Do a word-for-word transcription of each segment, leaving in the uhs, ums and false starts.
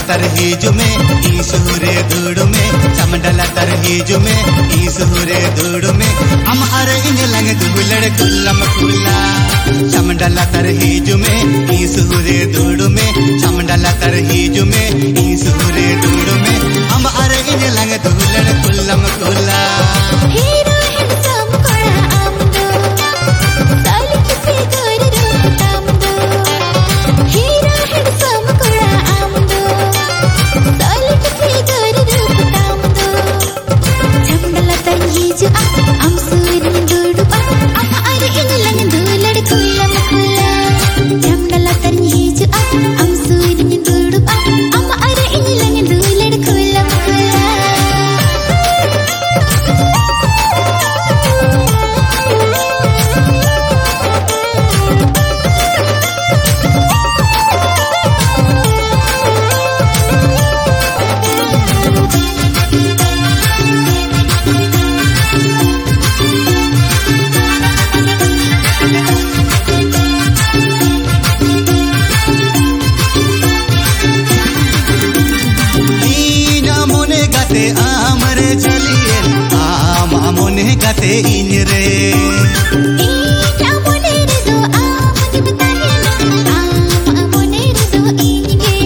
तरहीजुमे ईसुरे दुडुमे चमडल तरहीजुमे ईसुरे दुडुमे हम अरे इन लंग दुलड़ कुल्लम कुल्ला चमडल तरहीजुमे ईसुरे दुडुमे चमडल तरहीजुमे ईसुरे दुडुमे हम अरे इन लंग दुलड़ कुल्लम कुल्ला हीरो हैंडसम कोड़ा आमदो सालिक फिगर रूप तामदो हीरो हैंडसम कोड़ा आमदो सालिक फिगर रूप तामदो चमडल तरहीजु am surin dudu am are in lang dulad kullam kulla चमडल तरहीजु am surin dudu am are in lang dulad kullam kulla Amre चलिए आमा मोने गाते इन रे ईटा मोने रे दो आम दिबता है आमा मोने रे दो इनगे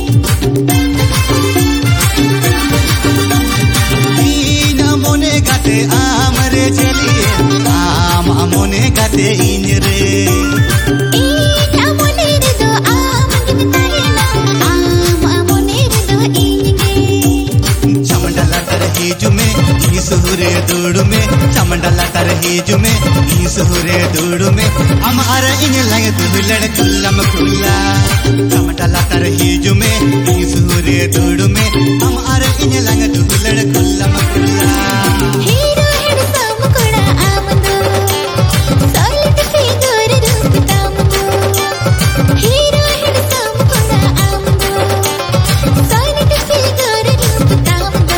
ईना मोने गाते आमरे चलिए आमा मोने गाते इन रे ईटा मोने रे दो आम दिबता है आमा मोने रे दो इनगे चमडल तरहीजुमे ईसुरे दुडुमे चमडल तरहीजुमे ईसुरे दुडुमे हम अरे इन लंग दुलड़ कुल्लम कुल्ला चमडल तरहीजुमे ईसुरे दुडुमे हम अरे इन लंग दुलड़ कुल्लम कुल्ला हीरो हैंडसम कोड़ा आमदो सालिक फिगर रूप तामदो हीरो हैंडसम कोड़ा आमदो सालिक फिगर रूप तामदो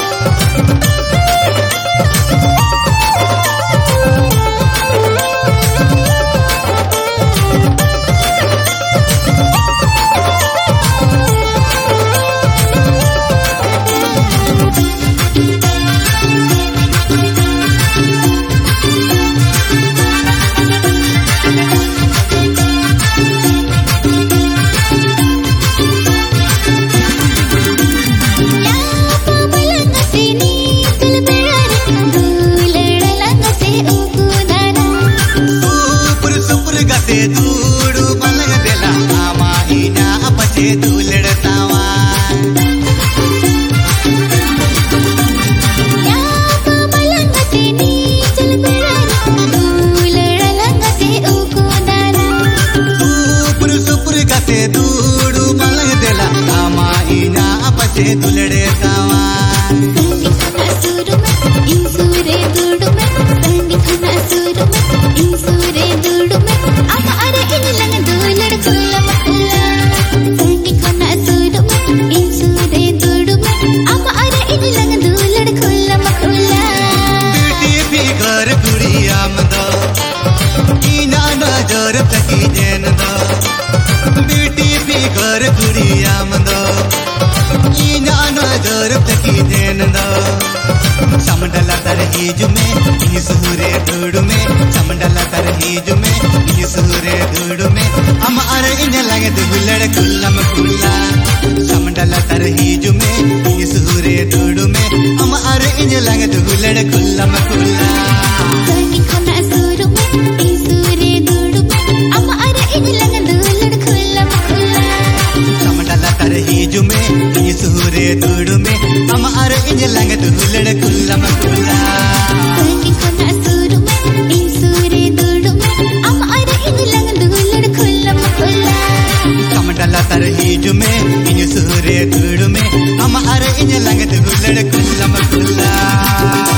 गते दूडू बलग देला आमा इना अपचे दुलड़तावा या बलंगते नी चल बेड़ा दुलड़लंगते उको दाना सुपुर सुपुर गते दूडू बलग देला आमा इना अपचे दुलड़तावा संगी खना सुर में इंसुरे दुडु में संगी खना सुर में इंसुरे दुडु में am are in lang dulad kullam kulla संगी खना सुर में इंसुरे दुडु में am are in lang dulad kullam kulla बेटी भी घर गुड़ी आमदा इना नजर तकी देन दा बेटी भी घर गुड़ी आमदा इना नजर तकी देन दा चमडल तरहीजुमे ईसुरे दुडुमे चमडल तरहीजुमे ईसुरे दुडुमे हम अरे इन लंग दुलड़ कुल्लम कुल्ला चमडल तरहीजुमे ईसुरे दुडुमे हम अरे इन लंग दुलड़ कुल्लम कुल्ला संगी खना सुर में इंसुरे दुडु में am are in lang dulad kullam kulla चमडल तरहीजुमे ईसुरे दुडुमे हम अरे इन लंग दुलड़ कुल्लम कुल्ला संगी खना सुर में इंसुरे दुडु में am are in lang dulad kullam kulla चमडल तरहीजुमे ईसुरे दुडुमे हम अरे इन लंग दुलड़ कुल्लम कुल्ला